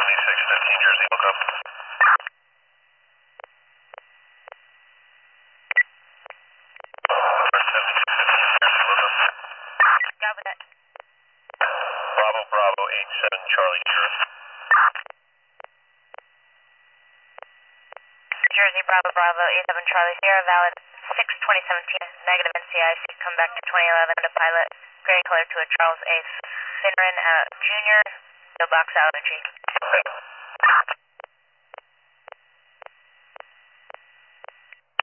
7615 Jersey, look up. Got with that. Bravo, Bravo, 87 Charlie Sierra. Jersey, Bravo, Bravo, 87 Charlie Sierra, valid 6/2017, negative NCIC, come back to 2011 to pilot, gray color to a Charles A. Finneran, Jr., no box out entry. Okay.